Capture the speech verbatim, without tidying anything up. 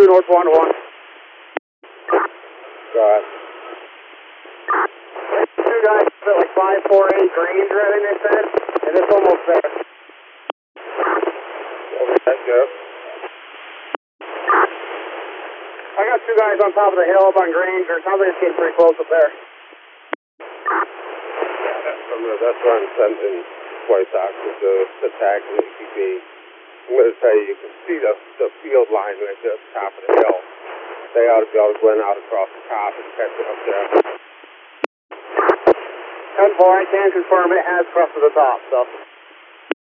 two north one one. Go ahead. Two guys at like five four eight Grange, I think they said, and it's almost there. Okay, that's good. I got two guys on top of the hill up on Grange, or sounds like it's getting pretty close up there. I'm gonna, that's why I'm sending White Sox with the, the tag and the A T V. I'm going to tell you, you can see the, the field line right there at the top of the hill. They ought to be able to run out across the top and catch it up there. ten four, I can confirm it has crossed to the top, so.